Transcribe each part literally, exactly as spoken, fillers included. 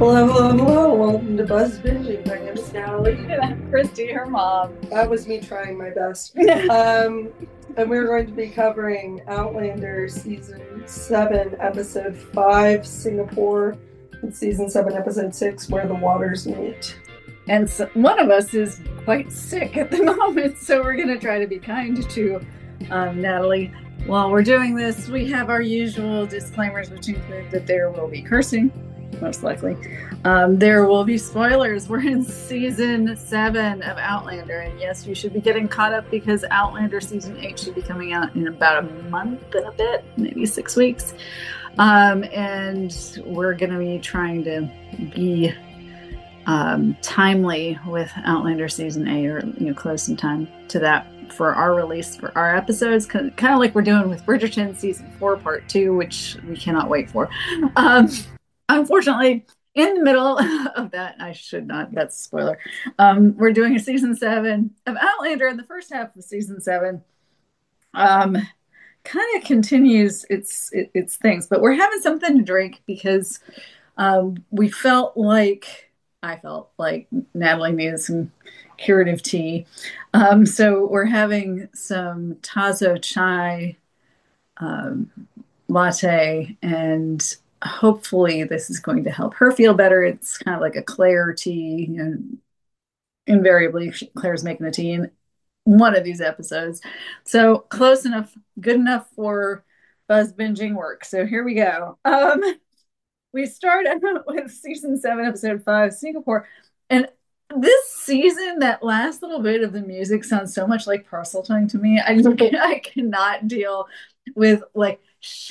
Hello, hello, hello. Welcome to Buzz Binging. My name is Natalie. And I'm Christy, her mom. That was me trying my best. um, and we're going to be covering Outlander Season seven, Episode five, Singapore, and Season seven, Episode six, Where the Waters Meet. And so one of us is quite sick at the moment, so we're going to try to be kind to um, Natalie. While we're doing this, we have our usual disclaimers, which include that there will be cursing, most likely. Um, there will be spoilers. We're in season seven of Outlander, and yes, you should be getting caught up because Outlander season eight should be coming out in about a month and a bit, maybe six weeks. Um, and we're going to be trying to be um, timely with Outlander season eight, or you know, close in time to that for our release for our episodes, kind of like we're doing with Bridgerton season four, part two, which we cannot wait for. Um, unfortunately, in the middle of that, I should not, that's a spoiler. Um, we're doing a season seven of Outlander, and the first half of season seven um, kind of continues its, its its things, but we're having something to drink because um, we felt like, I felt like Natalie needed some curative tea. Um, so we're having some Tazo chai um, latte, and hopefully this is going to help her feel better. It's kind of like a Claire tea. You know, invariably, Claire's making the tea in one of these episodes. So close enough, good enough for Buzz Binging work. So here we go. Um, we start with season seven, episode five, Singapore. And this season, that last little bit of the music sounds so much like Parseltongue to me. I, I cannot deal with like,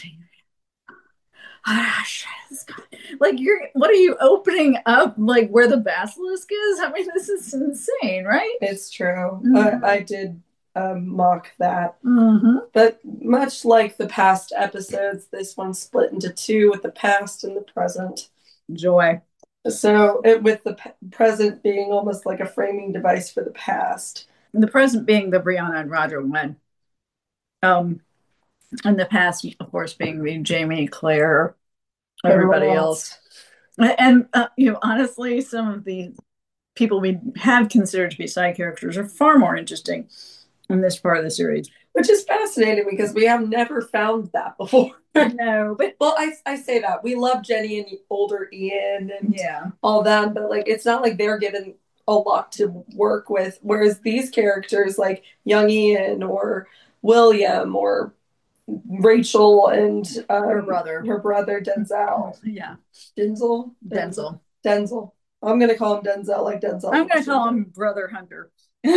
like you're, what are you opening up? Like where the basilisk is? I mean, this is insane, right? It's true. Mhm. I, I did um, mock that. Mm-hmm. But much like the past episodes, this one split into two with the past and the present. Joy. So it, with the p- present being almost like a framing device for the past. The present being the Brianna and Roger one. Um, and the past, of course, being the Jamie, Claire, everybody else. And, uh, you know, honestly, some of the people we have considered to be side characters are far more interesting in this part of the series. Which is fascinating because we have never found that before. No, but well, I, I say that. We love Jenny and older Ian and yeah, all that, but like it's not like they're given a lot to work with. Whereas these characters like young Ian or William or Rachel and um, her brother, her brother Denzel. Yeah. Denzel? Denzel. Denzel. I'm going to call him Denzel like Denzel. I'm going to call him Brother Hunter.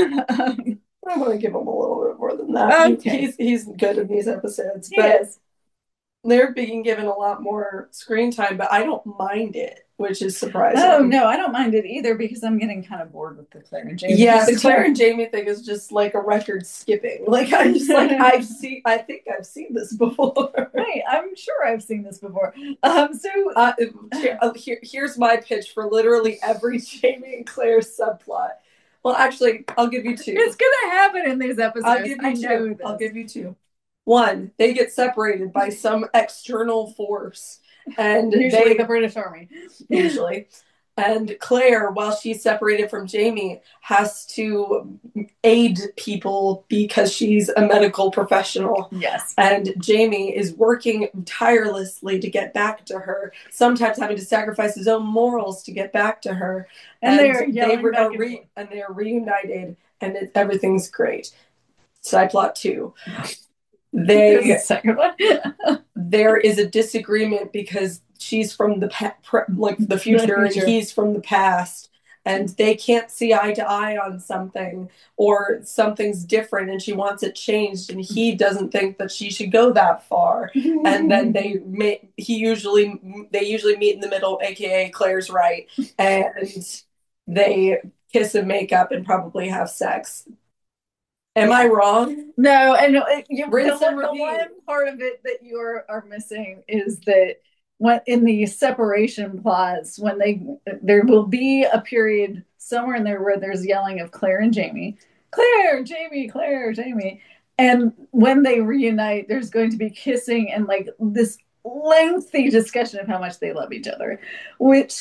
I want to give him a little bit more than that. Okay. He's, he's good in these episodes. He but is. They're being given a lot more screen time, but I don't mind it, which is surprising. Oh, no, I don't mind it either because I'm getting kind of bored with the Claire and Jamie. Yeah, the Claire and Jamie thing is just like a record skipping. Like, I'm just like, I've seen, I think I've seen this before. Right, I'm sure I've seen this before. Um, so, uh, here, here, here's my pitch for literally every Jamie and Claire subplot. Well, actually, I'll give you two. It's going to happen in these episodes. I'll give you I two. know this. I'll give you two. One, they get separated by some external force. And usually they, the British Army. Usually. And Claire, while she's separated from Jamie, has to aid people because she's a medical professional. Yes. And Jamie is working tirelessly to get back to her, sometimes having to sacrifice his own morals to get back to her. And, and they are, they are re- and they're reunited, and it, everything's great. Side plot two. They second one. There is a disagreement because she's from the pa- pre- like the future, the future and he's from the past, and they can't see eye to eye on something, or something's different and she wants it changed, and he doesn't think that she should go that far. And then they may he usually they usually meet in the middle, aka Claire's right, and they kiss and make up and probably have sex. Am I wrong? No, and you, Rinse the, and the repeat. one part of it that you are, are missing is that when in the separation clause, when they there will be a period somewhere in there where there's yelling of Claire and Jamie, Claire, Jamie, Claire, Jamie, and when they reunite, there's going to be kissing and like this lengthy discussion of how much they love each other, which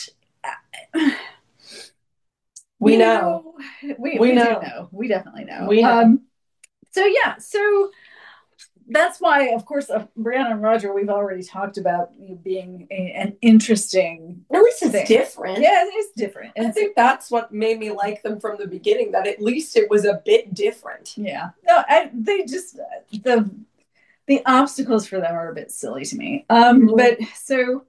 we know. know. We, we, we know. do know. We definitely know. We know. Um, so, yeah. So, that's why, of course, uh, Brianna and Roger, we've already talked about you being a, an interesting. At least it's thing. different. Yeah, it is different. And I think that's what made me like them from the beginning, that at least it was a bit different. Yeah. No, I, they just, the the obstacles for them are a bit silly to me. Um, mm-hmm. But so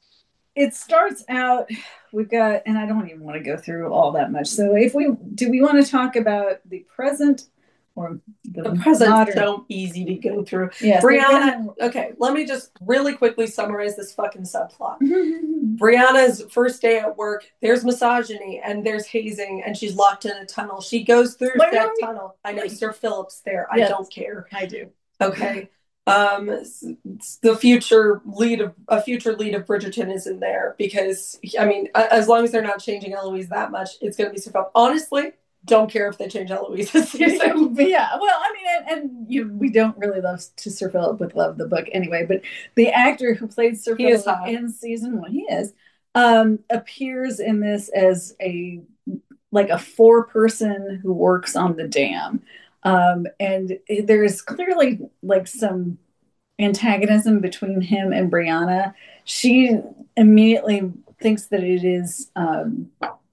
it starts out, we've got, and I don't even want to go through all that much. So if we, do we want to talk about the present? Or the, the present's so easy to go through. Yes, Brianna, okay, let me just really quickly summarize this fucking subplot. Brianna's first day at work, there's misogyny and there's hazing and she's locked in a tunnel. She goes through Wait, that we, tunnel. I know, Sir Philip's there. Yes, I don't care. I do. Okay. Um, the future lead of a future lead of Bridgerton is in there because, I mean, as long as they're not changing Eloise that much, it's going to be Sir Philip. Honestly, don't care if they change Eloise this season. Yeah, well, I mean, and, and you, we don't really love to Sir Philip with Love the Book anyway, but the actor who played Sir he Philip in season one, he is, um, appears in this as a, like a four person who works on the dam. Um, and there's clearly like some antagonism between him and Brianna. She immediately thinks that it is, um,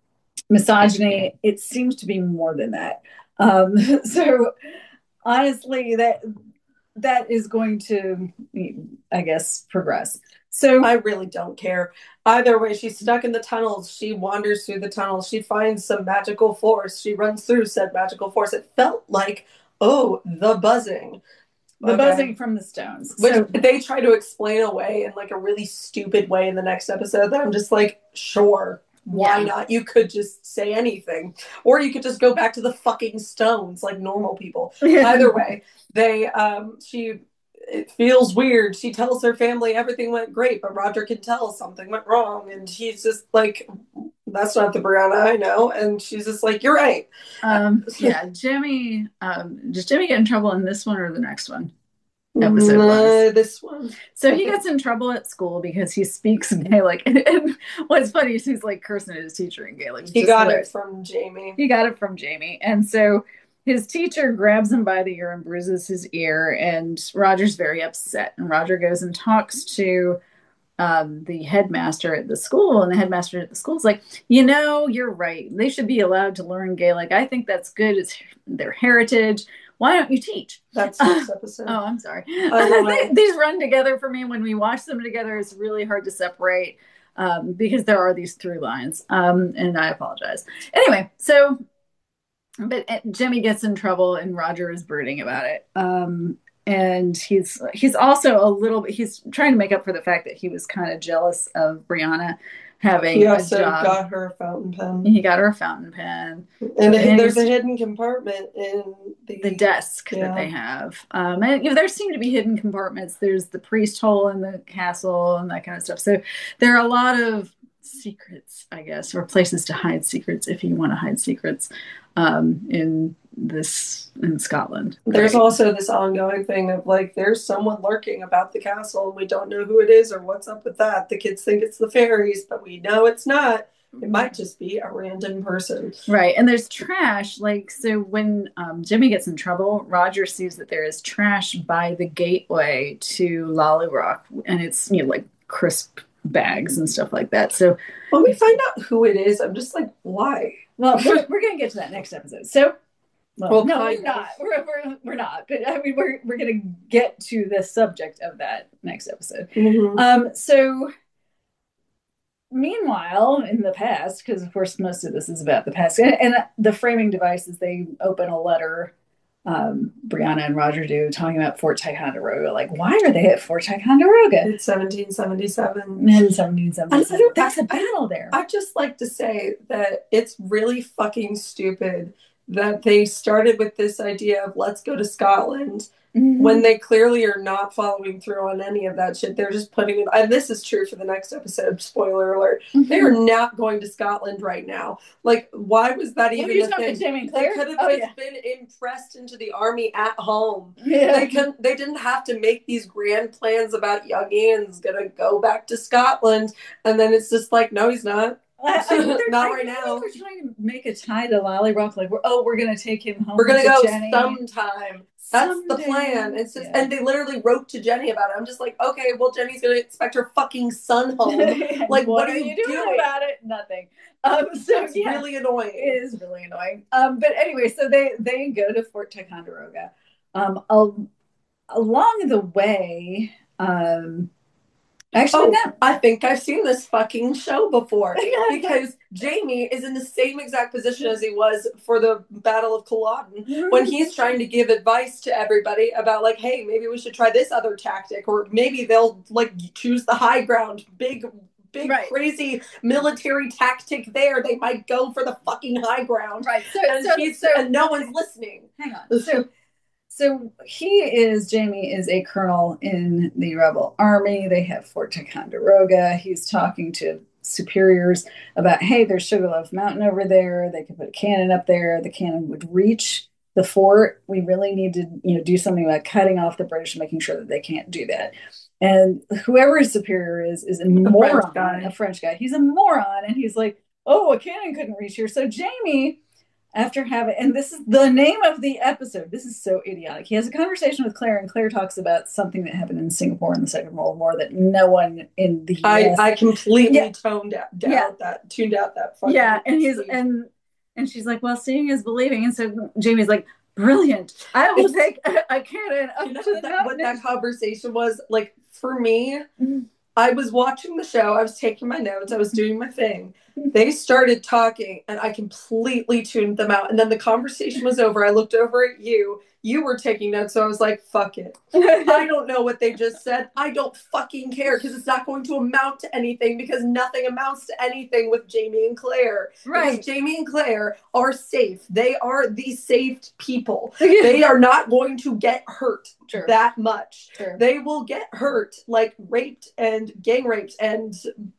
misogyny. It seems to be more than that. Um, so honestly, that that is going to, I guess, progress. So I really don't care. Either way, she's stuck in the tunnels. She wanders through the tunnels. She finds some magical force. She runs through said magical force. It felt like, oh, the buzzing. The okay. buzzing from the stones. Which so, they try to explain away in like a really stupid way in the next episode that I'm just like, sure. Why yeah. not? You could just say anything. Or you could just go back to the fucking stones like normal people. Either way, they, um, she, it feels weird. She tells her family everything went great, but Roger can tell something went wrong. And he's just like, that's not the Brianna I know. And she's just like, you're right. Um, yeah, Jimmy, um, does Jimmy get in trouble in this one or the next one? Episode uh, this one. So he gets in trouble at school because he speaks Gaelic. And, and what's funny is he's like cursing at his teacher in Gaelic. He got hilarious. It from Jamie. He got it from Jamie. And so his teacher grabs him by the ear and bruises his ear. And Roger's very upset. And Roger goes and talks to um, the headmaster at the school. And the headmaster at the school is like, you know, you're right. They should be allowed to learn Gaelic. I think that's good. It's their heritage. Why don't you teach? That's this episode. Oh, I'm sorry. they, these run together for me. When we watch them together, it's really hard to separate um, because there are these through lines. Um, and I apologize. Anyway, so, but Jimmy gets in trouble and Roger is brooding about it. Um, and he's he's also a little bit, he's trying to make up for the fact that he was kind of jealous of Brianna having he also a job. got her a fountain pen. He got her a fountain pen. And, and there's a hidden compartment in the, the desk yeah. that they have. Um, and you know, there seem to be hidden compartments. There's the priest hole in the castle and that kind of stuff. So there are a lot of secrets, I guess, or places to hide secrets if you want to hide secrets um, in this in Scotland. There's right? also this ongoing thing of like there's someone lurking about the castle and we don't know who it is or what's up with that. The kids think it's the fairies, but we know it's not. It might just be a random person. Right. And there's trash. Like, so when um, Jimmy gets in trouble, Roger sees that there is trash by the gateway to Lollyrock. And it's, you know, like crisp bags and stuff like that. So when we find out who it is, I'm just like, why? Well, we're, we're going to get to that next episode. So, well, well no, we're not. We're, we're, we're not. But I mean, we're, we're going to get to the subject of that next episode. Mm-hmm. Um, so... Meanwhile, in the past, because of course most of this is about the past, and, and the framing device is they open a letter, um, Brianna and Roger do, talking about Fort Ticonderoga. Like, why are they at Fort Ticonderoga? It's seventeen seventy-seven. In seventeen seventy-seven. That's a battle there. I'd just like to say that it's really fucking stupid that they started with this idea of let's go to Scotland. Mm-hmm. When they clearly are not following through on any of that shit. They're just putting it, and this is true for the next episode, spoiler alert. Mm-hmm. They are not going to Scotland right now. Like, why was that even a thing? They could have oh, just yeah. been impressed into the army at home. Yeah. They couldn't, they didn't have to make these grand plans about young Ian's gonna go back to Scotland, and then it's just like, no, he's not. I, I Not I right now. They're trying to make a tie to Lolly Rock. Like, we're, oh, we're going to take him home. We're going to go Jenny. sometime. That's Someday. The plan. It's just, yeah. And they literally wrote to Jenny about it. I'm just like, okay, well, Jenny's going to expect her fucking son home. Like, what, what are you, you doing, doing about it? Nothing. Um, so it's yeah, really annoying. It is really annoying. Um, but anyway, so they they go to Fort Ticonderoga. Um, al- along the way, um, actually, oh, that, I think I've seen this fucking show before because Jamie is in the same exact position as he was for the Battle of Culloden mm-hmm. when he's trying to give advice to everybody about like, hey, maybe we should try this other tactic, or maybe they'll like choose the high ground, big. Big right. crazy military tactic there. They might go for the fucking high ground. Right. So, and, so, he's, so and no one's listening. Hang on. So so he is Jamie is a colonel in the rebel army. They have Fort Ticonderoga. He's talking to superiors about, hey, there's Sugarloaf Mountain over there. They could put a cannon up there. The cannon would reach the fort. We really need to, you know, do something about cutting off the British and making sure that they can't do that. And whoever his superior is, is a, a moron, French guy. a French guy. He's a moron. And he's like, oh, a cannon couldn't reach here. So Jamie, after having, and this is the name of the episode. This is so idiotic. He has a conversation with Claire, and Claire talks about something that happened in Singapore in the Second World War that no one in the I, U S I completely yeah. toned out, down yeah. that, tuned out that fucking Yeah, and he's, scene. and, and she's like, well, seeing is believing. And so Jamie's like, brilliant. I will it's, take a, a cannon up you know to what the that, what that conversation was? Like, for me, mm-hmm. I was watching the show. I was taking my notes. I was doing my thing. They started talking, and I completely tuned them out. And then the conversation was over. I looked over at you. You were taking notes, so I was like, fuck it. I don't know what they just said. I don't fucking care, because it's not going to amount to anything, because nothing amounts to anything with Jamie and Claire. Right. Because Jamie and Claire are safe. They are the saved people. They are not going to get hurt True. that much. True. They will get hurt, like raped and gang raped and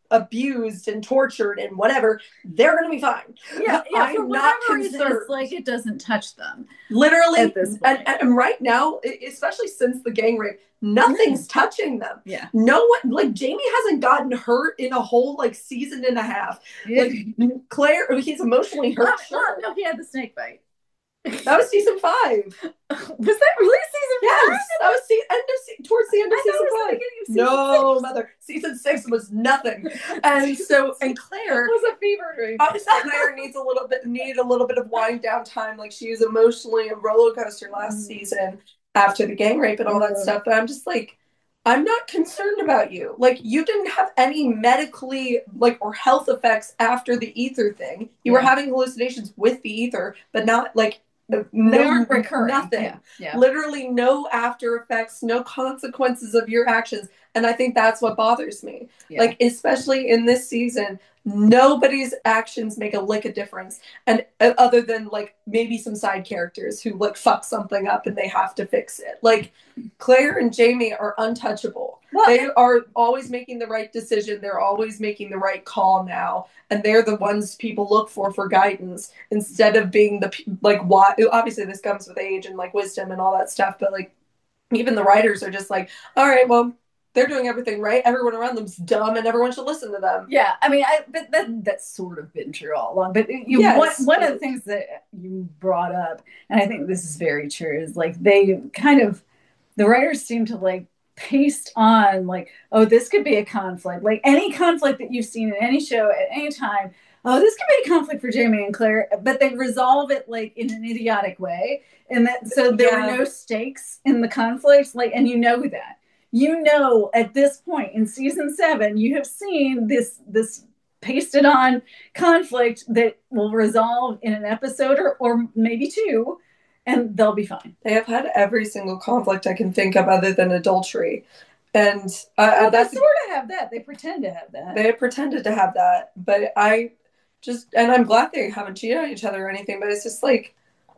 abused and tortured and whatever. They're going to be fine. Yeah, yeah I'm for not concerned. concerned. It's like it doesn't touch them. Literally, at this and, and right now, especially since the gang rape, nothing's mm. touching them. Yeah. No one, like Jamie hasn't gotten hurt in a whole like season and a half. Yeah. Like Claire, he's emotionally hurt. No, sure. no, he had the snake bite. That was season five. Was that really season yes, five? Yes, that was se- end of se- towards the end of I season five. Of season no, six. mother. Season six was nothing, and so and Claire it was a fever dream. Obviously, Claire needs a little bit needed a little bit of wind down time. Like she was emotionally a roller coaster last mm. season after the gang rape and all that mm. stuff. But I'm just like, I'm not concerned about you. Like you didn't have any medically like or health effects after the ether thing. You yeah. were having hallucinations with the ether, but not like. They no, aren't recurring. Nothing. Yeah. Yeah. Literally no after effects, no consequences of your actions. And I think that's what bothers me. Yeah. Like, especially in this season, nobody's actions make a lick of difference. And uh, other than like maybe some side characters who like fuck something up and they have to fix it. Like Claire and Jamie are untouchable. Well, they are always making the right decision. They're always making the right call now. And they're the ones people look for for guidance instead of being the, like, why, obviously this comes with age and like wisdom and all that stuff. But like, even the writers are just like, all right, well, they're doing everything right. Everyone around them's dumb, and everyone should listen to them. Yeah, I mean, I but that that's sort of been true all along. But you, yes, one, one of the things that you brought up, and I think this is very true, is like they kind of the writers seem to like paste on like, oh, this could be a conflict, like any conflict that you've seen in any show at any time. Oh, this could be a conflict for Jamie and Claire, but they resolve it like in an idiotic way, and that so there yeah. were no stakes in the conflict. Like, and you know that. You know, at this point in season seven, you have seen this this pasted on conflict that will resolve in an episode or, or maybe two, and they'll be fine. They have had every single conflict I can think of other than adultery. And uh, well, that's they sort of have that. They pretend to have that. They pretended to have that. But I just, and I'm glad they haven't cheated on each other or anything, but it's just like,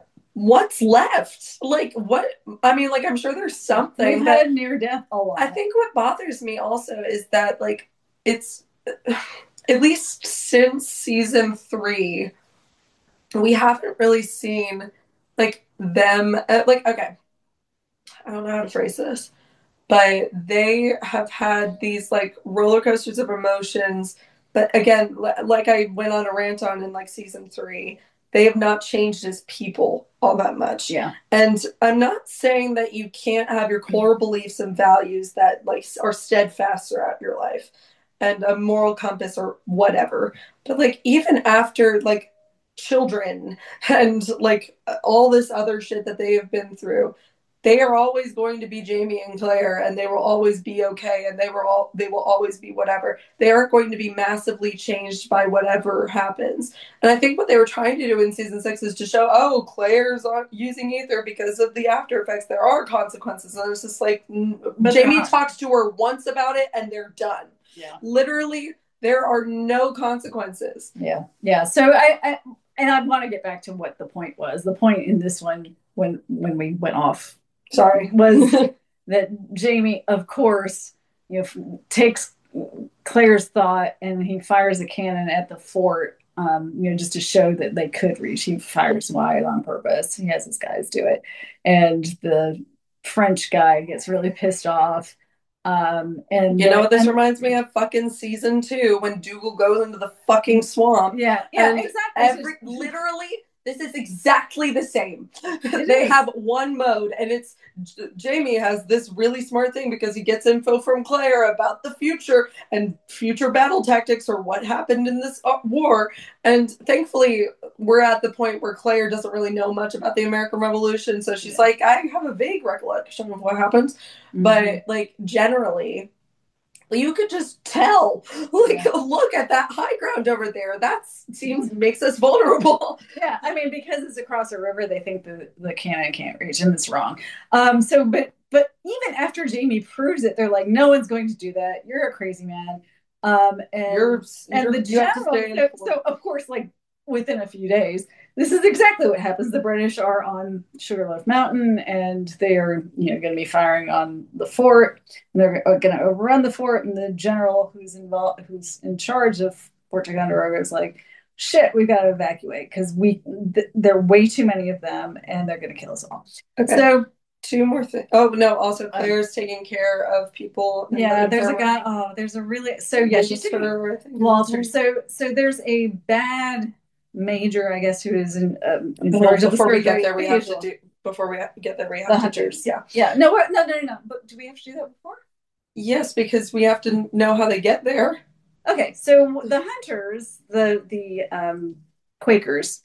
what's left? Like, what? I mean, like, I'm sure there's something. We've had near death a lot. I think what bothers me also is that, like, it's at least since season three, we haven't really seen, like, them, uh, like, okay, I don't know how to phrase this, but they have had these, like, roller coasters of emotions but again, like I went on a rant on in like season three, they have not changed as people all that much. Yeah. And I'm not saying that you can't have your core beliefs and values that like are steadfast throughout your life and a moral compass or whatever. But like even after like children and like all this other shit that they have been through, they are always going to be Jamie and Claire, and they will always be okay, and they were all they will always be whatever. They aren't going to be massively changed by whatever happens. And I think what they were trying to do in season six is to show, oh, Claire's using ether because of the after effects. There are consequences, and it's just like but Jamie talks to her once about it, and they're done. Yeah, literally, there are no consequences. Yeah, yeah. So I, I and I want to get back to what the point was. The point in this one, when when we went off. Sorry, was that Jamie, of course, you know, takes Claire's thought and he fires a cannon at the fort, um, you know, just to show that they could reach. He fires wide on purpose. He has his guys do it. And the French guy gets really pissed off. Um, and you know what this and, reminds me of? Fucking season two when Dougal goes into the fucking swamp. Yeah, yeah, and exactly. Every, literally, this is exactly the same. They is. have one mode, and it's Jamie has this really smart thing because he gets info from Claire about the future and future battle tactics or what happened in this war. And thankfully, we're at the point where Claire doesn't really know much about the American Revolution, so she's yeah. like, I have a vague recollection of what happened, mm-hmm. but like generally. You could just tell, like, yeah. look at that high ground over there. That seems makes us vulnerable. Yeah, I mean, because it's across a river, they think the the cannon can't reach, and it's wrong. Um, so, but but even after Jamie proves it, they're like, no one's going to do that. You're a crazy man. Um, and you're, and you're, the general. So, so of course, like within a few days, this is exactly what happens. The British are on Sugarloaf Mountain, and they are, you know, going to be firing on the fort. And they're going to overrun the fort, and the general who's involved, who's in charge of Fort Ticonderoga, is like, "Shit, we've got to evacuate because we th- there are way too many of them, and they're going to kill us all." Okay. So. Two more things. Oh no! Also, Claire's um, taking care of people. Yeah, the there's a guy. Oh, there's a really. So yeah, she's taking Walter. So so there's a bad major, I guess, who is in, um, in well, charge of before we get there, we have to do. Before we get there, we have the to hunters. do. Yeah, yeah. No, no, no, no, no. But do we have to do that before? Yes, because we have to know how they get there. Okay, so the hunters, the the um, Quakers,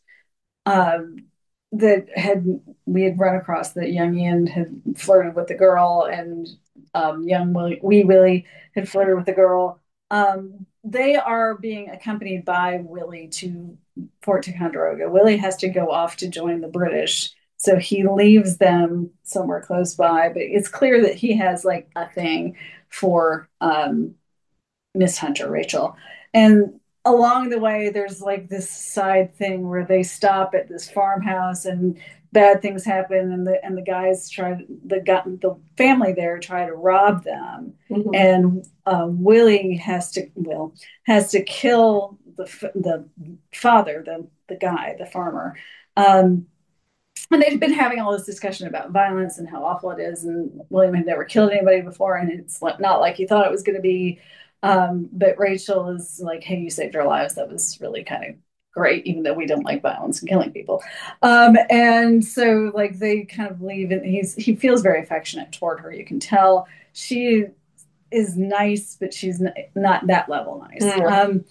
um, that had we had run across that young Ian had flirted with the girl, and um, young Willie, wee Willie had flirted with the girl. Um, they are being accompanied by Willie to Fort Ticonderoga. Willie has to go off to join the British, so he leaves them somewhere close by. But it's clear that he has like a thing for um, Miss Hunter, Rachel, and along the way, there's like this side thing where they stop at this farmhouse and bad things happen, and the and the guys try the the family there try to rob them, mm-hmm. and um, Willie has to Will has to kill the the father, the the guy, the farmer. Um, and they've been having all this discussion about violence and how awful it is, and William had never killed anybody before, and it's not like he thought it was going to be. Um, but Rachel is like, hey, you saved our lives. That was really kind of great, even though we don't like violence and killing people. Um, and so like they kind of leave, and he's he feels very affectionate toward her. You can tell she is nice, but she's n- not that level nice. Mm. Um,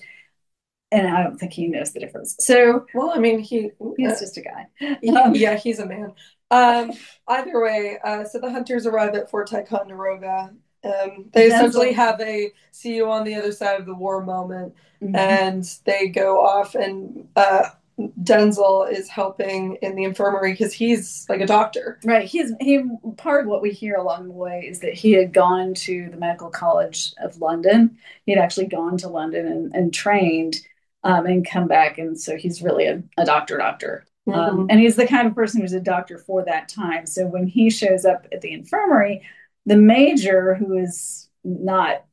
and I don't think he knows the difference. So, well, I mean, he he's uh, just a guy. Um, yeah, he's a man. Um, either way, uh, so the hunters arrive at Fort Ticonderoga. Um, they Denzel. essentially have a see you on the other side of the war moment, mm-hmm. and they go off, and uh, Denzel is helping in the infirmary because he's like a doctor. Right. He's he part of what we hear along the way is that he had gone to the Medical College of London. He had actually gone to London and, and trained um, and come back, and so he's really a, a doctor doctor. Mm-hmm. Um, and he's the kind of person who's a doctor for that time. So when he shows up at the infirmary, the major, who is not,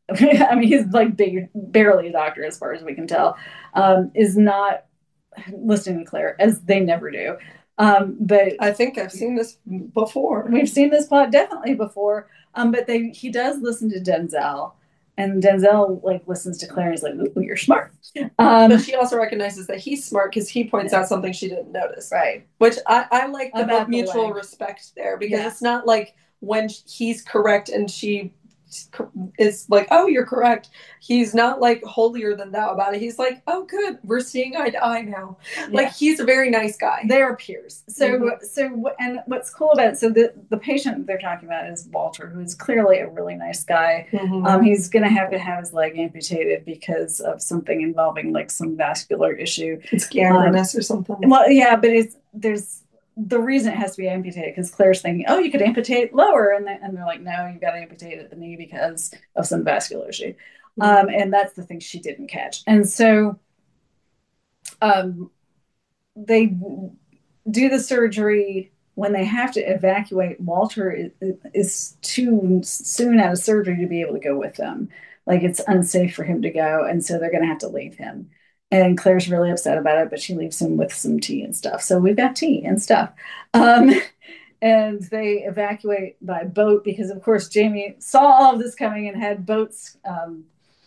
I mean, he's like big, barely a doctor as far as we can tell, um, is not listening to Claire, as they never do. Um, but I think I've seen this before. We've seen this plot definitely before. Um, but they he does listen to Denzel, And Denzel like listens to Claire and is like, ooh, you're smart. Um, but she also recognizes that he's smart because he points yeah. out something she didn't notice. Right. Which I, I like the About mutual the respect there because yeah. it's not like when he's correct and she is like, oh, you're correct. He's not like holier than thou about it. He's like, oh, good, we're seeing eye to eye now. Yeah. Like he's a very nice guy. They're peers. So, mm-hmm. so, and what's cool about it? So the the patient they're talking about is Walter, who's clearly a really nice guy. Mm-hmm. Um, he's going to have to have his leg amputated because of something involving like some vascular issue. It's gangrenous um, or something. Well, yeah, but it's there's. The reason it has to be amputated because Claire's thinking, oh, you could amputate lower, and, they, and they're like, no, you got to amputate at the knee because of some vascular issue, mm-hmm. um, and that's the thing she didn't catch. And so, um, they do the surgery when they have to evacuate. Walter is, is too soon out of surgery to be able to go with them. Like it's unsafe for him to go, and so they're going to have to leave him. And Claire's really upset about it, but she leaves him with some tea and stuff. So we've got tea and stuff. Um, and they evacuate by boat because, of course, Jamie saw all of this coming and had boats um,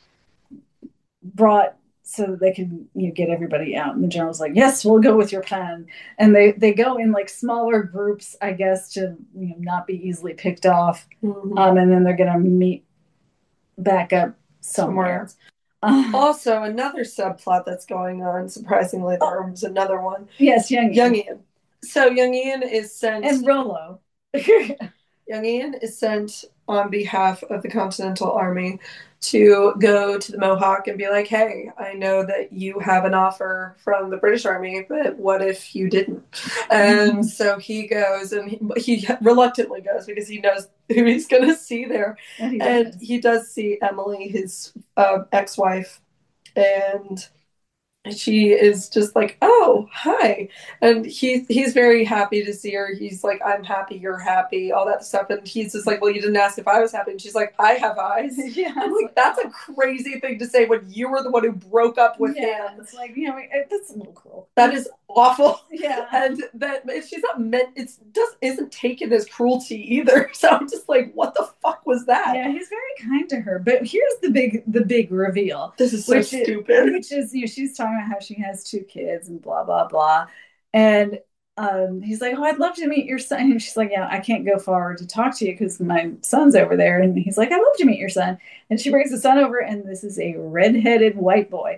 brought so that they could you know, get everybody out. And the general's like, yes, we'll go with your plan. And they, they go in like smaller groups, I guess, to you know, not be easily picked off. Mm-hmm. Um, and then they're going to meet back up somewhere. somewhere else. Also, another subplot that's going on, surprisingly, there was another one. Yes, young Ian. Young Ian. So, young Ian is sent... And Rollo. Young Ian is sent on behalf of the Continental Army to go to the Mohawk and be like, hey, I know that you have an offer from the British Army, but what if you didn't? And so he goes, and he, he reluctantly goes because he knows who he's going to see there. And he, and he does see Emily, his uh, ex-wife, and she is just like, oh, hi. And he he's very happy to see her. He's like, I'm happy, you're happy, all that stuff. And he's just like, well, you didn't ask if I was happy. And she's like, I have eyes. Yeah, I'm like, that's a crazy thing to say when you were the one who broke up with yeah, him. It's like, you know, that's a little cruel. That is awful. Yeah. And that she's not meant, it's just isn't taken as cruelty either. So I'm just like, what the fuck was that? Yeah, he's very kind to her. But here's the big the big reveal. This is so which stupid. Is, which is, you know, she's talking about how she has two kids and blah, blah, blah. And um, he's like, oh, I'd love to meet your son. And she's like, yeah, I can't go forward to talk to you because my son's over there. And he's like, I'd love to meet your son. And she brings the son over, and this is a redheaded white boy.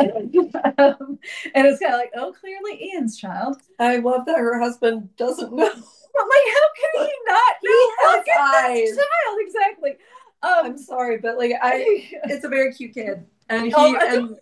um, and it's kind of like, oh, clearly Ian's child. I love that her husband doesn't know. But like, how can he not he know? He has eyes. Child, exactly. Um, I'm sorry, but like, I, it's a very cute kid. And he, oh, and,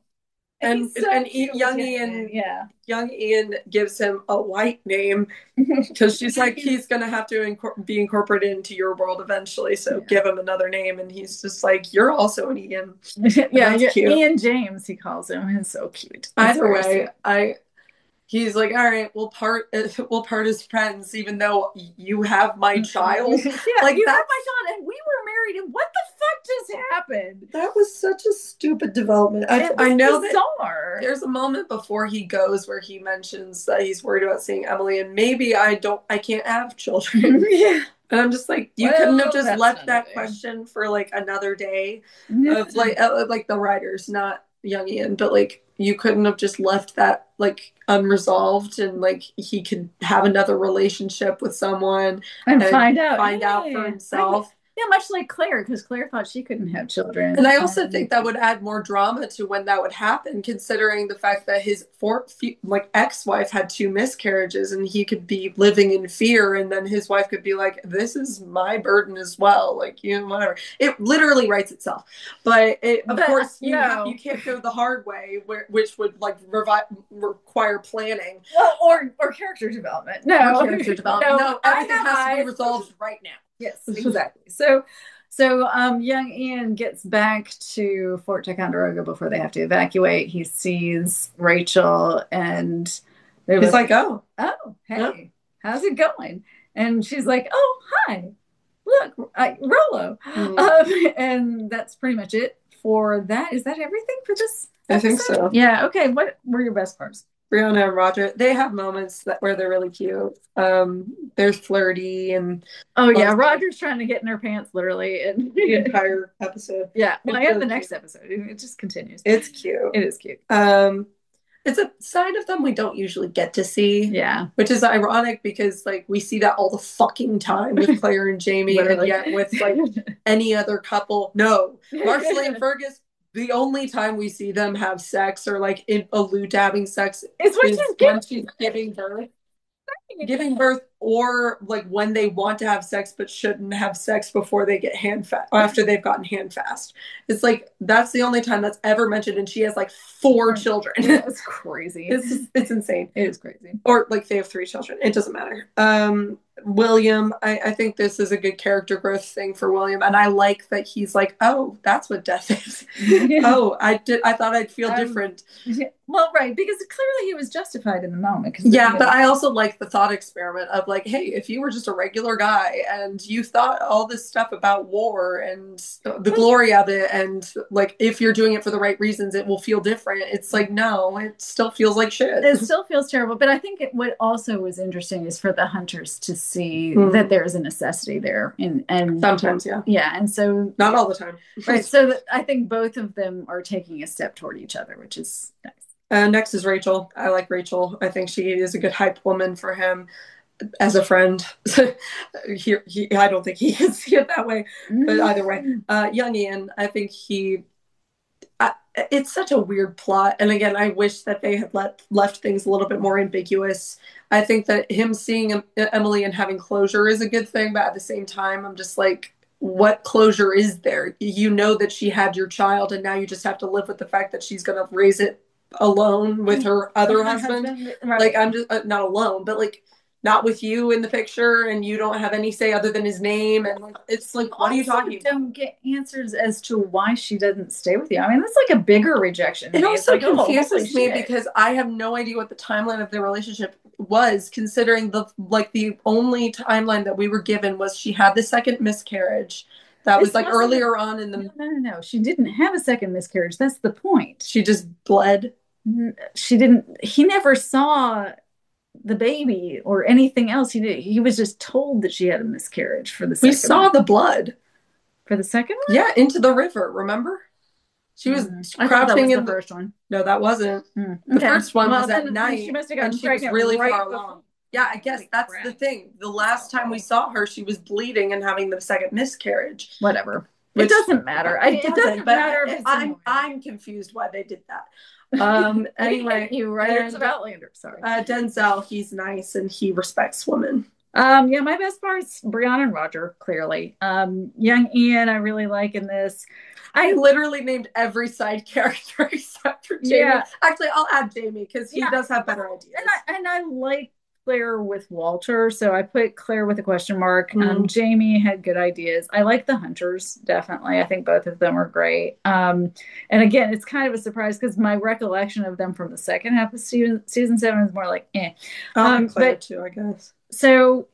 And so and young Ian, yeah, young Ian gives him a white name because she's like, he's gonna have to incorpor- be incorporated into your world eventually. So yeah. give him another name, and he's just like, you're also an Ian. Yeah, cute. Ian James, he calls him. It's so cute. Either way, I. He's like, all right, we'll part. We'll part as friends, even though you have my child. Yeah, like you that, have my child, and we were married. And what the fuck just happened? That was such a stupid development. I, I know bizarre. That there's a moment before he goes where he mentions that he's worried about seeing Emily, and maybe I don't, I can't have children. Yeah. And I'm just like, you well, couldn't have just left that day. question for like another day of like, uh, like the writers, not young Ian, but like. You couldn't have just left that like unresolved and like he could have another relationship with someone and, and find out find hey, out for himself. Yeah, much like Claire, because Claire thought she couldn't have children. And I also think that would add more drama to when that would happen, considering the fact that his for, like ex-wife had two miscarriages and he could be living in fear, and then his wife could be like, this is my burden as well. Like, you know, whatever. It literally writes itself. But it, of but, course, you, no. have, you can't go the hard way, where, which would like revi- require planning. Well, or, or character development. No. Or character development. No, no everything has eyes. to be resolved right now. Yes, exactly. So, so um, young Ian gets back to Fort Ticonderoga before they have to evacuate. He sees Rachel, and he's like, like, "Oh, oh, hey, yeah. how's it going?" And she's like, "Oh, hi, look, I, Rollo," mm-hmm. um, and that's pretty much it for that. Is that everything for this episode? I think so. Yeah. Okay. What were your best parts? Brianna and Roger, they have moments that where they're really cute. Um, they're flirty and oh yeah, Roger's trying to get in her pants literally and the entire episode. Yeah, well, and the next episode, it just continues. It's cute. It is cute. Um, it's a side of them we don't usually get to see. Yeah, which is ironic because like we see that all the fucking time with Claire and Jamie, and yet with like any other couple, no, Marcelly and Fergus. The only time we see them have sex or like in, allude to having sex is when, is she's, when she's giving birth. Giving birth, or like when they want to have sex but shouldn't have sex before they get hand fast, after they've gotten hand fast. It's like that's the only time that's ever mentioned, and she has like four children. It's crazy. It's it's insane. It is crazy. Or like they have three children. It doesn't matter. Um, William, I, I think this is a good character growth thing for William, and I like that he's like, oh, that's what death is. oh, I did. I thought I'd feel um, different. Yeah, well, right, because clearly he was justified in the moment. Yeah, but I also like the thought experiment of like, hey, if you were just a regular guy and you thought all this stuff about war and the glory of it, and like if you're doing it for the right reasons, it will feel different. It's like, no, it still feels like shit. It still feels terrible. But I think it, what also was interesting is for the hunters to see mm. that there's a necessity there, and and sometimes, yeah, yeah, and so not all the time, right? So that I think both of them are taking a step toward each other, which is nice. Uh, next is Rachel. I like Rachel. I think she is a good hype woman for him as a friend. he, he, I don't think he can see it that way, but either way, uh, young Ian, I think he. I, it's such a weird plot, and again, I wish that they had let left things a little bit more ambiguous. I think that him seeing Emily and having closure is a good thing, but at the same time, I'm just like, what closure is there? You know that she had your child, and now you just have to live with the fact that she's going to raise it alone with her other husband. husband right. Like, I'm just uh, not alone, but like not with you in the picture, and you don't have any say other than his name, and like, it's like, what also are you talking about? Don't get answers as to why she doesn't stay with you. I mean, that's like a bigger rejection. It also like, confuses oh, me because I have no idea what the timeline of their relationship was, considering the like the only timeline that we were given was she had the second miscarriage. That was like earlier on in the no, no, no, no. She didn't have a second miscarriage. That's the point. She just bled. She didn't. He never saw the baby or anything else. He did. He was just told that she had a miscarriage for the second. We saw one. The blood for the second one. Yeah, into the river. Remember, she was mm. crouching was in the first the, one. No, that wasn't. Mm. The okay. first one well, was at night. She must have gotten and she was really right far before. along. Yeah, I guess that's the thing. The last time we saw her, she was bleeding and having the second miscarriage. Whatever. Which, it doesn't matter. I, it doesn't, doesn't matter. But I'm I'm confused why they did that. Um. Anyway, you writers of Outlander. Sorry. Uh, Denzel, he's nice and he respects women. Um. Yeah, my best part's Brianna and Roger. Clearly. Um. Young Ian, I really like in this. I literally named every side character except for Jamie. Yeah. Actually, I'll add Jamie because he yeah. does have better ideas. And I, and I like Claire with Walter, so I put Claire with a question mark. Mm. Um, Jamie had good ideas. I like the hunters, definitely. I think both of them are great. Um, and again, it's kind of a surprise because my recollection of them from the second half of season, season seven is more like, eh. Um, Claire but, too, I guess. So,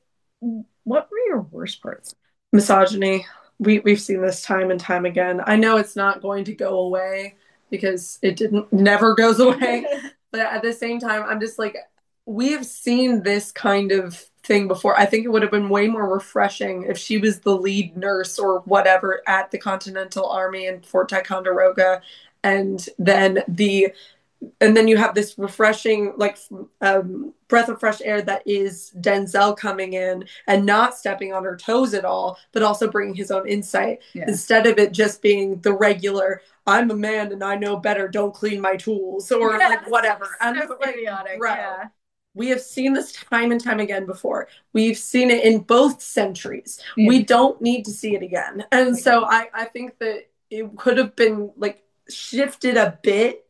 what were your worst parts? Misogyny. We, we've seen this time and time again. I know it's not going to go away because it didn't, never goes away. But at the same time, I'm just like, we have seen this kind of thing before. I think it would have been way more refreshing if she was the lead nurse or whatever at the Continental Army in Fort Ticonderoga. And then the, and then you have this refreshing, like, um, breath of fresh air that is Denzel coming in and not stepping on her toes at all, but also bringing his own insight yeah. instead of it just being the regular, I'm a man and I know better, don't clean my tools or yes, like whatever. And so like, idiotic, right. yeah. We have seen this time and time again before. We've seen it in both centuries. Mm. We don't need to see it again. And so I, I think that it could have been like shifted a bit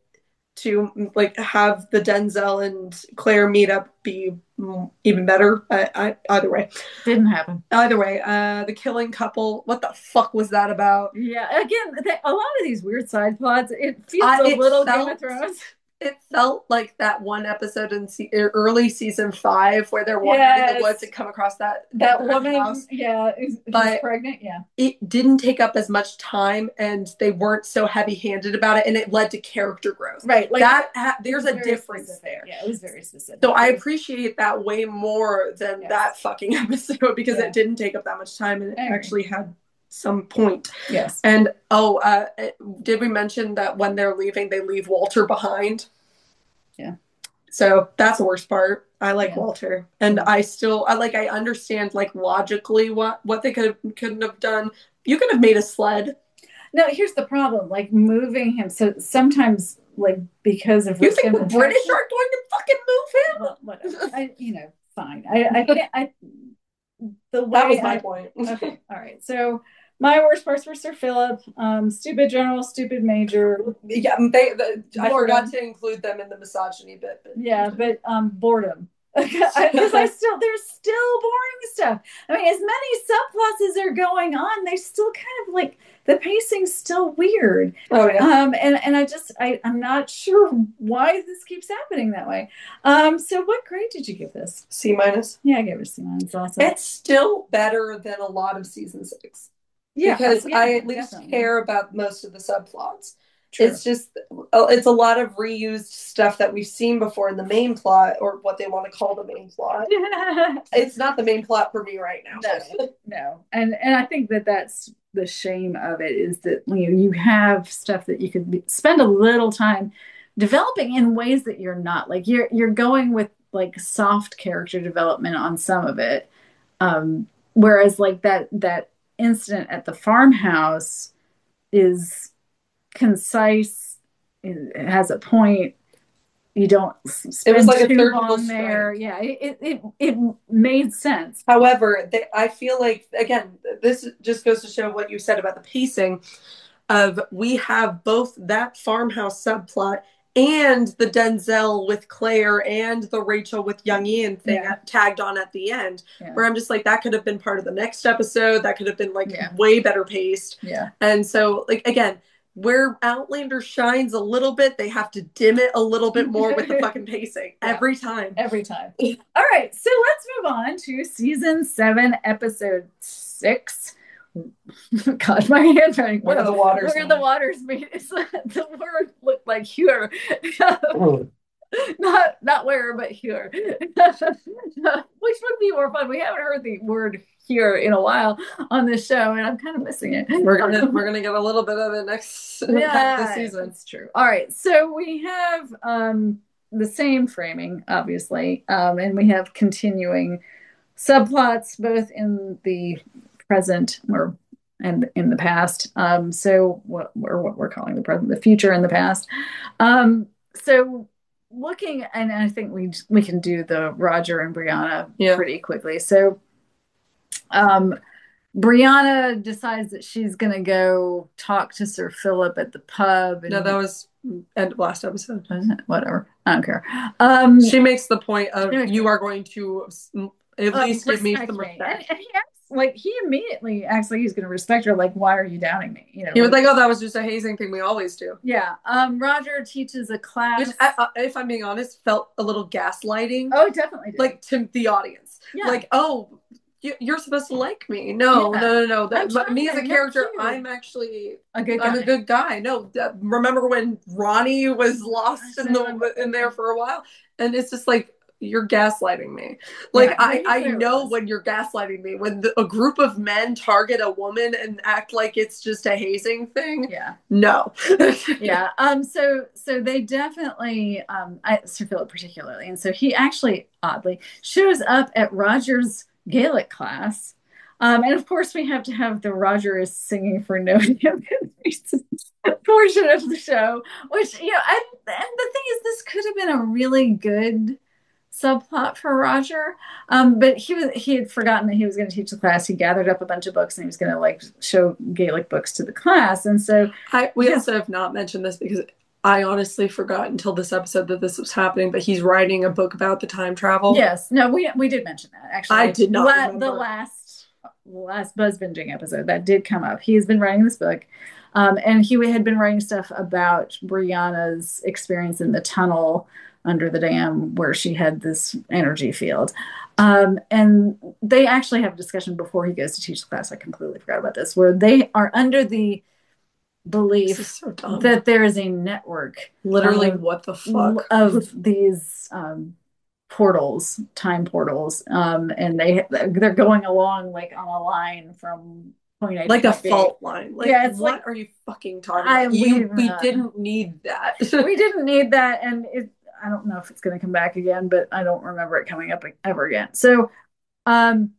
to like have the Denzel and Claire meetup be even better. I, I, either way. Didn't happen. Either way. Uh, the killing couple. What the fuck was that about? Yeah. Again, they, a lot of these weird side plots, it feels uh, a it little felt, Game of Thrones. it felt like that one episode in se- early season five where they're wandering yes. in the woods and come across that that woman house. Yeah, is, but pregnant. Yeah, it didn't take up as much time, and they weren't so heavy-handed about it, and it led to character growth. Right, like that. Ha- there's a difference specific. there. Yeah, it was very specific. So I appreciate that way more than yes. that fucking episode because yeah. it didn't take up that much time, and it actually had some point. Yes. And oh, uh, did we mention that when they're leaving, they leave Walter behind? Yeah. So that's the worst part. I like yeah. Walter, and yeah. I still I like I understand like logically what what they could have couldn't have done. You could have made a sled. No, here's the problem: like moving him. So sometimes, like because of you think the British aren't going to fucking move him? Well, whatever. I, you know, fine. I I can't. I the way that was my I, point. Okay, all right. So my worst parts were Sir Philip, um, stupid general, stupid major. Yeah, they. The, I forgot to include them in the misogyny bit. But. Yeah, but um, boredom. Because I still, there's still boring stuff. I mean, as many subplots as are going on, they still kind of like the pacing's still weird. Oh yeah. Um, and and I just I I'm not sure why this keeps happening that way. Um, so what grade did you give this? C minus. Yeah, I gave it a C minus also. It's still better than a lot of season six. Yeah, because yeah, I at least definitely. care about most of the subplots. True. It's just, it's a lot of reused stuff that we've seen before in the main plot, or what they want to call the main plot. It's not the main plot for me right now. No, no. And and I think that that's the shame of it, is that you know, you have stuff that you could be, spend a little time developing in ways that you're not. Like you're you're going with like soft character development on some of it, um, whereas like that that incident at the farmhouse is concise, it has a point, you don't spend it was like too a third long there. Yeah, it, it it made sense. However, they, I feel like, again, this just goes to show what you said about the pacing of, we have both that farmhouse subplot and the Denzel with Claire and the Rachel with Young Ian thing yeah. tagged on at the end, yeah. where I'm just like, that could have been part of the next episode. That could have been like yeah. way better paced. Yeah. And so, like, again, where Outlander shines a little bit, they have to dim it a little bit more with the fucking pacing yeah. every time. Every time. All right, so let's move on to season seven, episode six. God, my handwriting. Where are the waters? Where the waters meet. It's, the word looked like here. not not where, but here. Which would be more fun. We haven't heard the word here in a while on this show, and I'm kind of missing it. We're gonna we're gonna get a little bit of it next yeah, half the season. That's true. All right, so we have um the same framing, obviously, um, and we have continuing subplots both in the present or and in the past. Um, so what or what we're calling the present, the future, and the past. Um, so. Looking, and I think we we can do the Roger and Brianna yeah. pretty quickly. So, um, Brianna decides that she's going to go talk to Sir Philip at the pub. And, no, that was end of last episode. Whatever, I don't care. Um, she makes the point of, you are going to at um, least give me some respect. And, and he acts, like he immediately acts like he's going to respect her. Like, why are you doubting me? You know, he was like, "Oh, that was just a hazing thing we always do." Yeah. Um, Roger teaches a class, which, I, if I'm being honest, felt a little gaslighting. Oh, definitely did. Like to the audience. Yeah. Like, oh, you, you're supposed to like me. No, yeah. no, no, no. That, but me as a character, I'm actually a good guy. I'm a good guy. No, that, remember when Ronnie was lost in the in there for a while, and it's just like, you're gaslighting me. Like, yeah, I, I know when you're gaslighting me, when the, a group of men target a woman and act like it's just a hazing thing. Yeah. No. yeah. Um, so, so they definitely, um, I, Sir Philip particularly. And so he actually oddly shows up at Roger's Gaelic class. Um, and of course we have to have the Roger is singing for no damn good reasons portion of the show, which, you know, and, and the thing is, this could have been a really good subplot for Roger, um, but he was he had forgotten that he was going to teach the class. He gathered up a bunch of books and he was going to like show Gaelic books to the class. And so I, we yeah. also have not mentioned this because I honestly forgot until this episode that this was happening. But he's writing a book about the time travel. Yes, no, we we did mention that actually. I did not. La- remember. The last last Buzz Binging episode that did come up. He has been writing this book, um, and he had been writing stuff about Brianna's experience in the tunnel under the dam where she had this energy field. Um, and they actually have a discussion before he goes to teach the class. I completely forgot about this, where they are under the belief so that there is a network. Literally, um, what the fuck? Of these um, portals, time portals. Um, and they, they're going along like on a line from point A like to a fault line. Like, yeah, it's what like, are you fucking talking about? I, we, we uh, didn't need that. We didn't need that. And it, I don't know if it's going to come back again, but I don't remember it coming up ever again. So, um,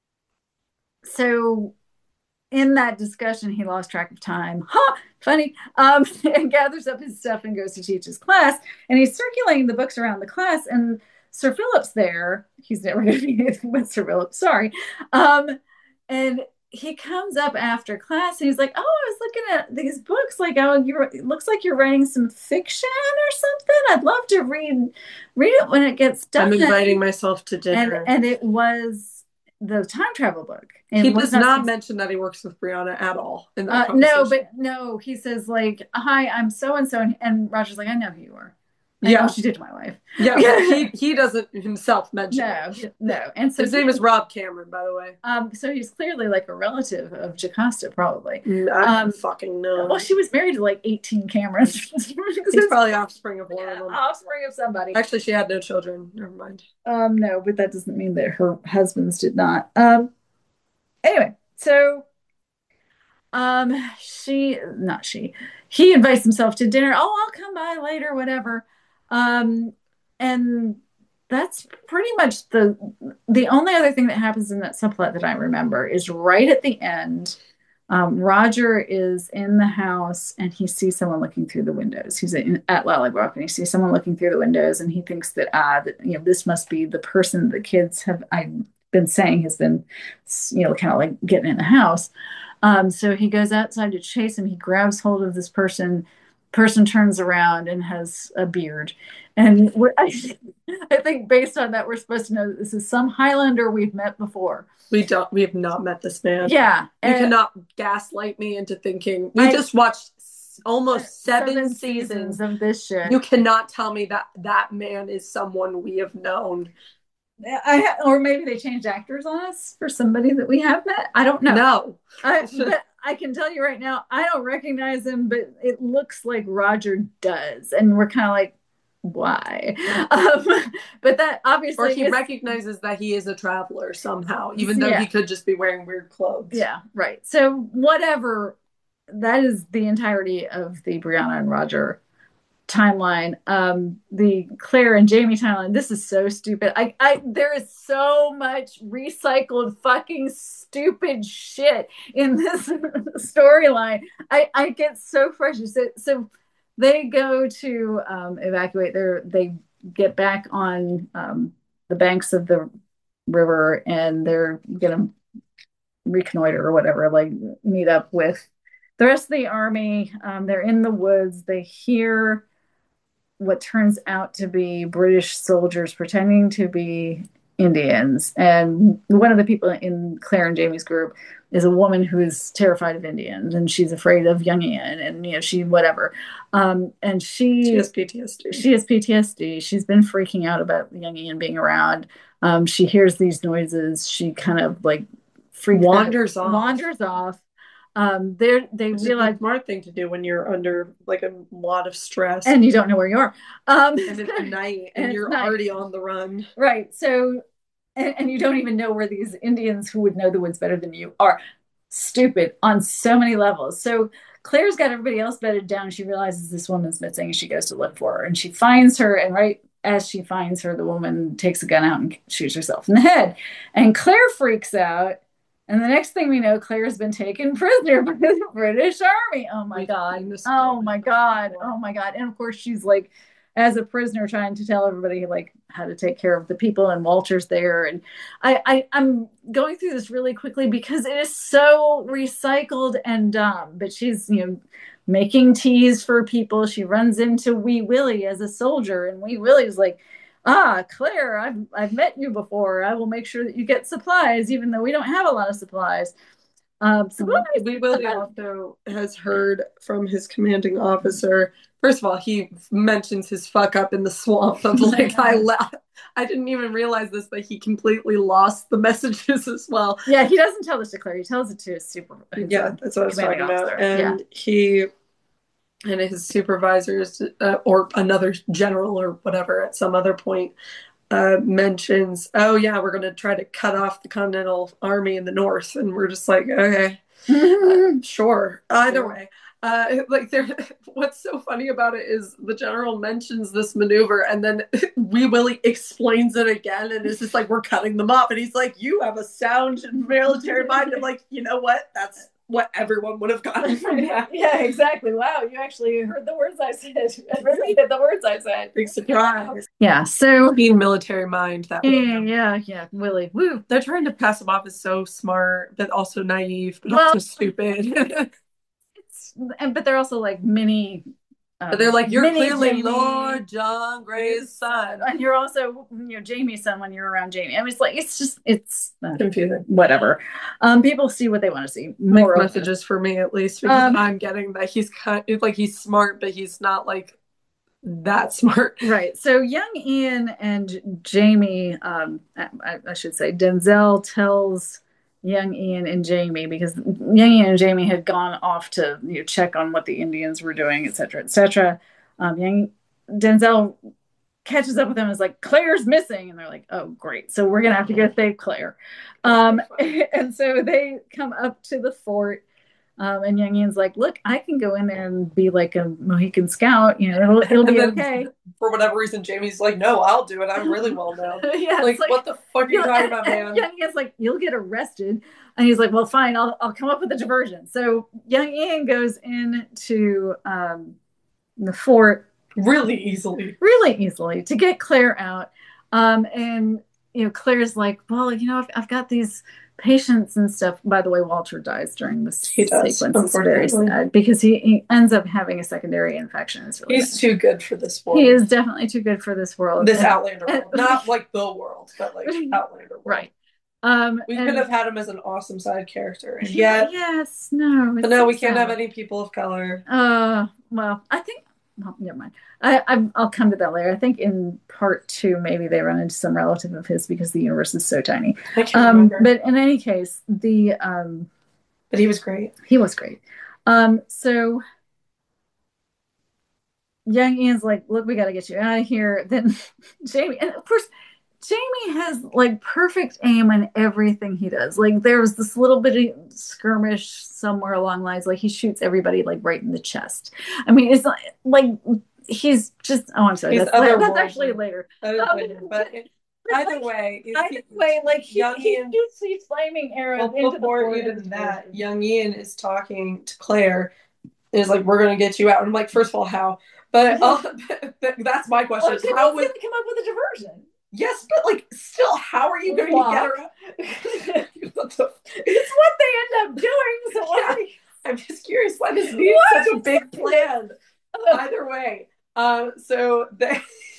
so in that discussion, he lost track of time. Ha! Funny. Um, and gathers up his stuff and goes to teach his class. And he's circulating the books around the class. And Sir Philip's there. He's never going to be anything but Sir Philip. Sorry. Um, and he comes up after class and he's like, oh, I was looking at these books. Like, oh, you it looks like you're writing some fiction or something. I'd love to read read it when it gets done. I'm inviting myself to dinner. And, and it was the time travel book. And he does not his, mention that he works with Brianna at all. In that uh, no, but no, he says like, hi, I'm so-and-so. And Roger's like, I know who you are. I yeah, know what you did to my wife. Yeah, he he doesn't himself mention. No, it. no, and so his he, name is Rob Cameron, by the way. Um, so he's clearly like a relative of Jocasta, probably. I um, fucking know. Well, she was married to like eighteen Camerons. He's probably offspring of one of them. Offspring of somebody. Actually, she had no children. Never mind. Um, no, but that doesn't mean that her husbands did not. Um, anyway, so. Um, she, not she, he invites himself to dinner. Oh, I'll come by later, whatever. Um, and that's pretty much the the only other thing that happens in that subplot that I remember is right at the end. Um, Roger is in the house and he sees someone looking through the windows. He's in, at Lallybrook and he sees someone looking through the windows and he thinks that ah, that, you know, this must be the person the kids have I've been saying has been, you know, kind of like getting in the house. Um, so he goes outside to chase him. He grabs hold of this person. Person turns around and has a beard. And we're, I, I think based on that, we're supposed to know that this is some Highlander we've met before. We don't. We have not met this man. Yeah. You cannot gaslight me into thinking. We I, just watched almost seven, seven seasons, seasons of this shit. You cannot tell me that that man is someone we have known. I or maybe they changed actors on us for somebody that we have met. I don't know. No, I, but I can tell you right now, I don't recognize him, but it looks like Roger does, and we're kind of like, why? Um, but that obviously, or he is, recognizes that he is a traveler somehow, even though yeah. he could just be wearing weird clothes. Yeah, right. So whatever, that is the entirety of the Brianna and Roger timeline. Um the Claire and Jamie timeline, this is so stupid. I I there is so much recycled fucking stupid shit in this storyline. I I get so frustrated. So, so they go to um evacuate their they get back on um the banks of the river and they're gonna reconnoiter or whatever, like meet up with the rest of the army. Um they're in the woods. They hear what turns out to be British soldiers pretending to be Indians. And one of the people in Claire and Jamie's group is a woman who is terrified of Indians and she's afraid of Jungian and, you know, she, whatever. Um, and she, she has P T S D. She has P T S D. She's been freaking out about Jungian being around. Um, she hears these noises. She kind of like freaks wanders out, off, wanders off. Um, they they Which realize is a smart thing to do when you're under like a lot of stress and you don't know where you are. Um, and it's night and, and you're night. already on the run. Right. So, and, and you don't even know where these Indians who would know the woods better than you are. Stupid on so many levels. So Claire's got everybody else bedded down. She realizes this woman's missing and she goes to look for her and she finds her. And right as she finds her, the woman takes a gun out and shoots herself in the head. And Claire freaks out. And the next thing we know, Claire's been taken prisoner by the British Army. Oh my God. Oh my God. Oh my God. And of course, she's like, as a prisoner, trying to tell everybody like how to take care of the people, and Walter's there. And I, I, I'm going through this really quickly because it is so recycled and dumb. But she's, you know, making teas for people. She runs into Wee Willie as a soldier, and Wee Willie's like, ah, Claire, I've, I've met you before. I will make sure that you get supplies, even though we don't have a lot of supplies. Um, supplies. Wee Willie also has heard from his commanding officer. First of all, he mentions his fuck up in the swamp of like, I la- I didn't even realize this, but he completely lost the messages as well. Yeah, he doesn't tell this to Claire. He tells it to his super. His yeah, that's what I was talking officer. about. And yeah. he and his supervisors, uh, or another general or whatever at some other point, uh, mentions, oh yeah, we're going to try to cut off the Continental Army in the north. And we're just like, okay, uh, sure. Either sure. way. Uh, like there, what's so funny about it is the general mentions this maneuver and then Wee Willie explains it again and it's just like, we're cutting them off. And he's like, you have a sound military mind. I'm like, you know what? That's what everyone would have gotten from that. Yeah, exactly. Wow, you actually heard the words I said. Repeated the words I said. Big surprise. Yeah, so being military mind that yeah, yeah, yeah, Willie. Woo. They're trying to pass him off as so smart, but also naive, but well, also stupid. And but they're also like mini. Um, but they're like, you're clearly Jamie. Lord John Grey's son, and you're also, you know, Jamie's son when you're around Jamie. I mean, it's like it's just it's uh, confusing. Whatever. Um, people see what they want to see. More messages for me at least because um, I'm getting that he's kind of like he's smart, but he's not like that smart. Right. So young Ian and Jamie, um, I, I should say, Denzel tells young Ian and Jamie, because young Ian and Jamie had gone off to, you know, check on what the Indians were doing, et cetera, et cetera. Um, young Denzel catches up with them and is like, Claire's missing. And they're like, oh, great. So we're going to have to go save Claire. Um, and so they come up to the fort. Um, and young Ian's like, look, I can go in there and be like a Mohican scout. You know, it'll, it'll be okay. For whatever reason, Jamie's like, no, I'll do it. I'm really well known. yeah, like, like, what the fuck are you talking about, man? Young Ian's like, you'll get arrested. And he's like, well, fine, I'll, I'll come up with a diversion. So young Ian goes into um, the fort. Really easily. Really easily to get Claire out. Um, and, you know, Claire's like, well, you know, I've, I've got these patients and stuff. By the way, Walter dies during this he sequence. Does, it's very sad because he, he ends up having a secondary infection. It's really He's bad. Too good for this world. He is definitely too good for this world. This and, Outlander world. And, Not like the world, but like Outlander world. Right. Um, we and, could have had him as an awesome side character. And yeah, yet, yes, no. But no, so we can't sad. have any people of color. Uh, well, I think Well, never mind. I, I, I'll come to that later. I think in part two, maybe they run into some relative of his because the universe is so tiny. I can't um, remember. But in any case, the um, but he was great. He was great. Um, so young Ian's like, "Look, we got to get you out of here." Then Jamie, and of course, Jamie has like perfect aim in everything he does. Like there was this little bit of skirmish somewhere along the lines, like he shoots everybody like right in the chest. I mean, it's not, like he's just. Oh, I'm sorry. That's, later, that's actually later. Um, but either way, either way, like he, he shoots these flaming arrows well, into before the even that, young Ian is talking to Claire. Is like, we're gonna get you out. And I'm like, first of all, how? But uh, that's my question. Well, how was gonna come up with a diversion? Yes, but like, still, how are you going Walk. to get her? It's what they end up doing. So why? Yeah. I'm just curious why this needs such a big plan. Either way, um, so they.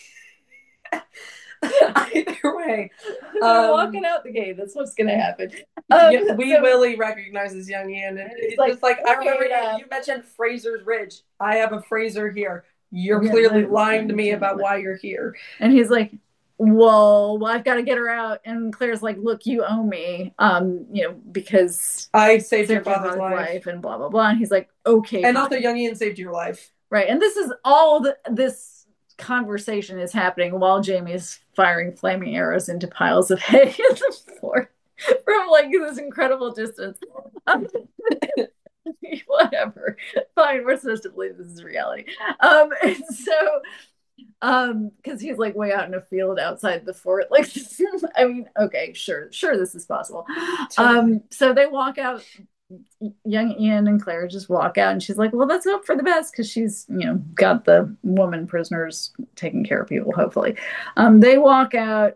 Either way, um, they're walking out the gate. That's what's going to happen. Um, yeah, Wee so, Willie recognizes young Ian, and it's like, just like I remember you, you mentioned Fraser's Ridge. I have a Fraser here. You're yeah, clearly lying to me about why you're here. And he's like, Whoa, well, I've got to get her out. And Claire's like, look, you owe me, um, you know, because I saved your father's life. life and blah, blah, blah. And he's like, okay. And fine. Also, young Ian saved your life. Right. And this is all the, this conversation is happening while Jamie is firing flaming arrows into piles of hay in the floor from like this incredible distance. Um, whatever. Fine. We're supposed to believe this is reality. Um, and so, um because he's like way out in a field outside the fort, like I mean, okay, sure sure this is possible. Um so they walk out, young Ian and Claire just walk out, and she's like, well, let's hope for the best, because she's, you know, got the woman prisoners taking care of people, hopefully. Um they walk out,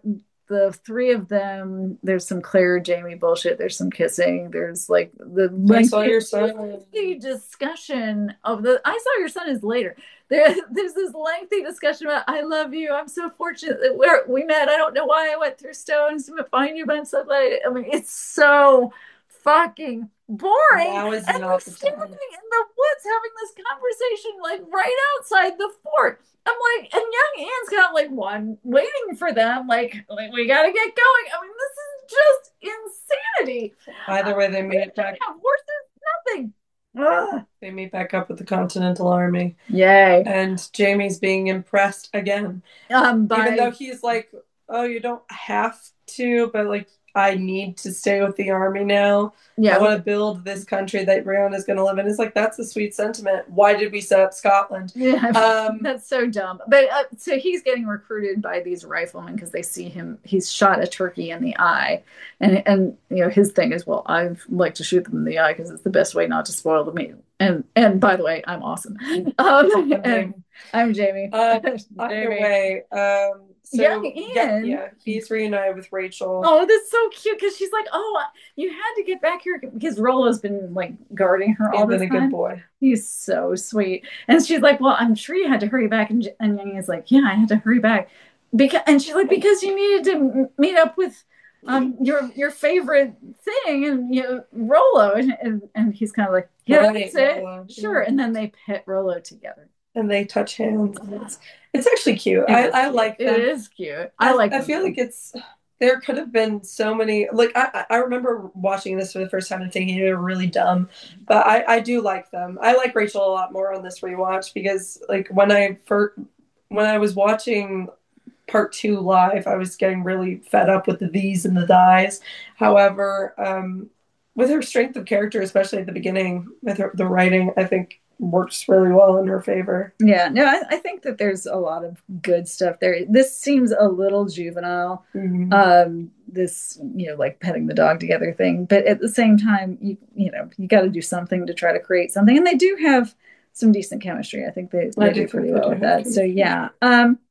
the three of them, there's some Claire Jamie bullshit, there's some kissing, there's like the I saw your son. lengthy discussion of the I saw your son is later. There, there's this lengthy discussion about I love you. I'm so fortunate that we're, we met. I don't know why I went through stones to find you, but I'm so glad. I mean, it's so fucking boring. Now is and not they're the standing time. in the woods having this conversation like right outside the fort. I'm like, and young Ian's kind of like one waiting for them, like, like we gotta get going. I mean, this is just insanity. Either way, they made Uh, it back. have horses, nothing. Ugh. They meet back up with the Continental Army. Yay. And Jamie's being impressed again. Um, by... Even though he's like, oh, you don't have to, but like, I need to stay with the army now. Yeah. I want to build this country that Brianna's going to live in. It's like, that's a sweet sentiment. Why did we set up Scotland? Yeah, um, that's so dumb. But uh, so he's getting recruited by these riflemen because they see him. He's shot a turkey in the eye, and and you know his thing is, well, I like to shoot them in the eye because it's the best way not to spoil the meat. And and by the way, I'm awesome. Um, and I'm Jamie. Uh, Jamie. Either way, um, so Young Ian, yeah, yeah, he's reunited with Rachel. Oh, that's so cute because she's like, "Oh, you had to get back here because Rollo's been like guarding her all He's this been a time." good boy. He's so sweet, and she's like, "Well, I'm sure you had to hurry back." And and Young Ian's like, "Yeah, I had to hurry back because," and she's like, "Because you needed to m- meet up with um your your favorite thing and you know Rollo," and and, and he's kind of like, "Yeah, Right, that's it, Rollo. sure." And then they pet Rollo together. And they touch hands. It's, it's actually cute. I, I cute. like them. It is cute. I, I like. I feel like it's. There could have been so many. Like I, I remember watching this for the first time and thinking they were really dumb, but I, I do like them. I like Rachel a lot more on this rewatch because like when I first when I was watching part two live, I was getting really fed up with the these and the thys. However, um, with her strength of character, especially at the beginning, with her, the writing, I think works really well in her favor. Yeah, no, I, I think that there's a lot of good stuff there. This seems a little juvenile, mm-hmm. um, this, you know, like petting the dog together thing. But at the same time, you you know, you got to do something to try to create something. And they do have some decent chemistry. I think they, they do pretty well with that. So, yeah. Um,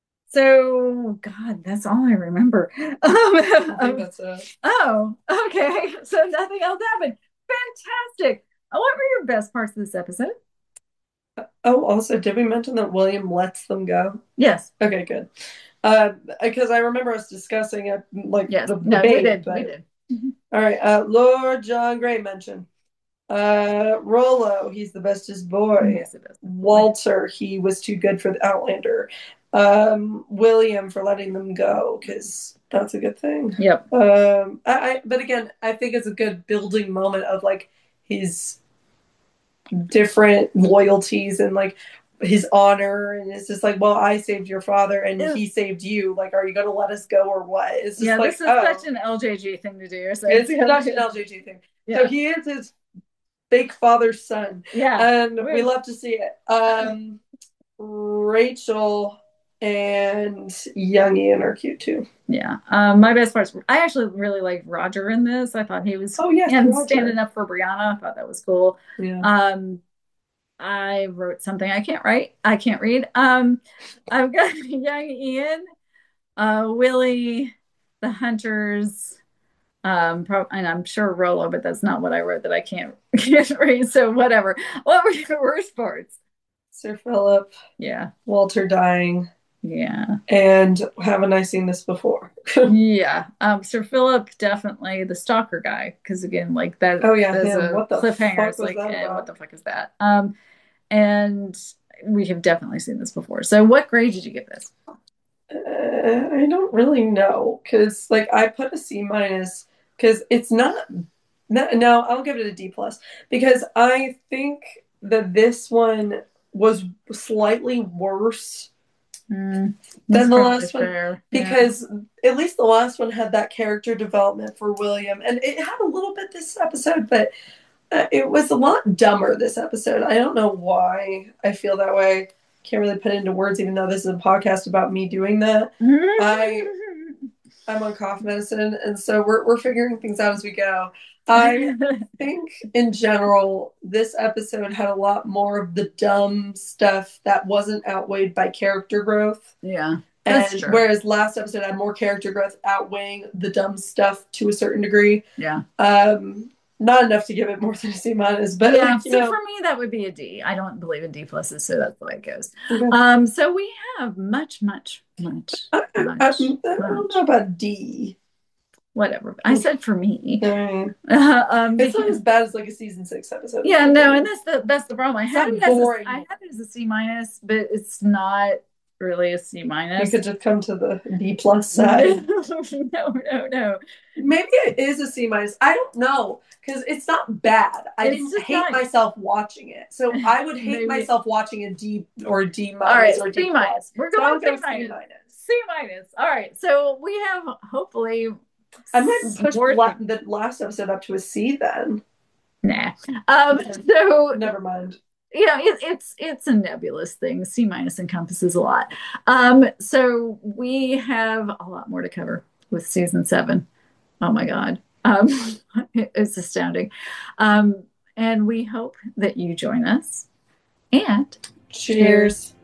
so, God, that's all I remember. Um, I think that's it. Oh, okay. So nothing else happened. Fantastic. What were your best parts of this episode? Oh, also, did we mention that William lets them go? Yes. Okay, good. Uh, because I remember us discussing it, like yes. the no, debate. we did. But... We did. All right. Uh, Lord John Gray mentioned. Uh, Rollo, he's the bestest boy. Yes, it is. Walter, he was too good for the Outlander. Um, William for letting them go because that's a good thing. Yep. Um, I, I but again, I think it's a good building moment of like his different loyalties and like his honor, and it's just like, well, I saved your father and it's, he saved you. Like, are you going to let us go or what? It's just yeah, like, this is oh. such an L J G thing to do. So it's such an L J G thing. Yeah. So he is his fake father's son. Yeah, and Weird. We love to see it. Um, Rachel and young Ian are cute too. Yeah. Um, my best parts. I actually really liked Roger in this. I thought he was. Oh yes, and Roger. Standing up for Brianna. I thought that was cool. Yeah. Um, I wrote something I can't write. I can't read. Um, I've got young Ian, uh, Willie, the Hunters, um, pro- and I'm sure Rollo, but that's not what I wrote that I can't, can't read. So whatever. What were your worst parts? Sir Philip. Yeah. Walter dying. Yeah. And haven't I seen this before? Yeah. Um, Sir Philip, definitely the stalker guy. Because again, like that. Oh yeah. There's a what the cliffhanger. It's like, eh, what the fuck is that? Um, and we have definitely seen this before. So, what grade did you give this? Uh, I don't really know because, like, I put a C minus because it's not. No, no, I'll give it a D plus because I think that this one was slightly worse. Mm, than the last one fair. because yeah. At least the last one had that character development for William, and it had a little bit this episode, but uh, it was a lot dumber this episode. I don't know why I feel that way. Can't really put it into words, even though this is a podcast about me doing that. I I'm on cough medicine, and so we're we're figuring things out as we go. I think in general, this episode had a lot more of the dumb stuff that wasn't outweighed by character growth. Yeah. That's And true. whereas last episode had more character growth outweighing the dumb stuff to a certain degree. Yeah. Um, not enough to give it more than a C minus, but yeah. like, you so know. for me, that would be a D. I don't believe in D pluses, so that's the way it goes. Okay. Um, so we have much, much, much, I, I, much, I, I don't much. know about D. Whatever. I said for me. Right. Uh, um, it's not as bad as like a season six episode. Yeah, no, and that's the that's the problem. I It's had not it as a, boring. I had it as a C minus, but it's not really a C minus. You could just come to the B plus side. no, no, no. Maybe it is a C minus. I don't know because it's not bad. I It's didn't just hate not- myself watching it, so I would hate Maybe- myself watching a D or a D minus All right, or D C plus. minus. We're So I'll going go C C minus. minus. C minus. All right, so we have hopefully. I might push more- la- the last episode up to a C then. Nah. Um. So Never mind. yeah, it, it's it's a nebulous thing. C minus encompasses a lot. Um. So we have a lot more to cover with season seven. Oh my God. Um. It's astounding. Um. And we hope that you join us. And Cheers.